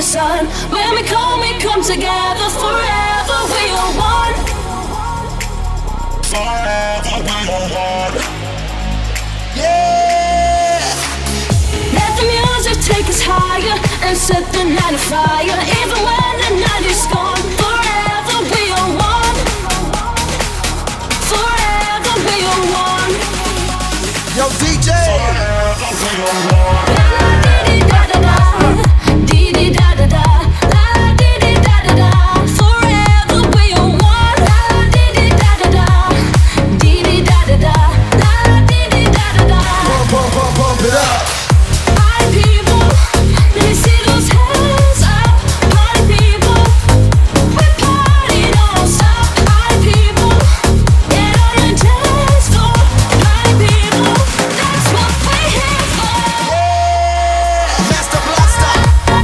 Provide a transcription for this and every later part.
the sun. When we come together forever. We are one. Forever we are one. Yeah. Let the music take us higher and set the night afire. Even when the night is gone, forever we are one. Forever we are one. Yo, DJ. Forever we are one. La-di-di-da-da-da, di-di-da-da-da, la-di-di-da-da-da. Forever we are one. La-di-di-da-da-da, di-di-da-da-da, la-di-di-da-da-da. Pump it up. Party people, let me see those hands up. Party people, we party don't stop. Party people, get on the dance floor. Party people, that's what we're here for. Master Blaster.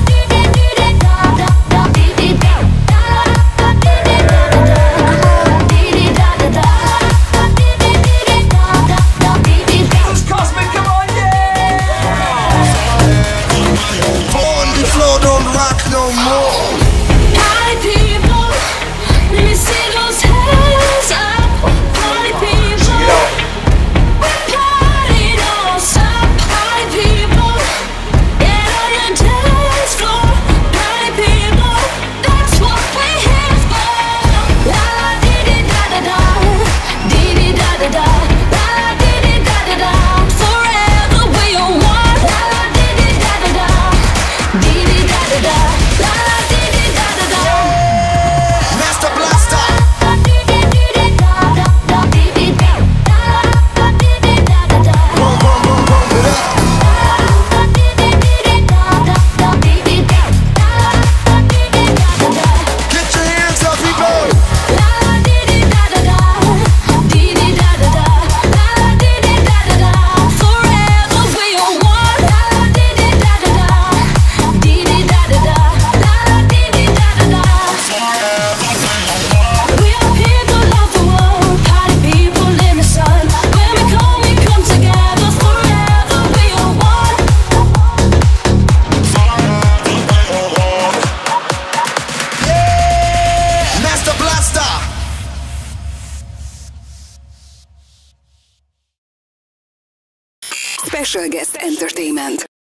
Cosmic, come on, yeah! On the floor, don't rock no more. Party people, let me see those hands up. Party people, we party don't stop. Party people, get on your dance floor. Party people, that's what we're here for. La di di da da da, di di da da da, la di di da da da. Forever we are one. La di di da da da, di di da da da, la di di da da da. Master Blaster. Pump it up. Get your hands up, people. We are people of the world, party people in the sun. When we come together forever. We are one. Yeah. Master Blaster. Special Guest Entertainment.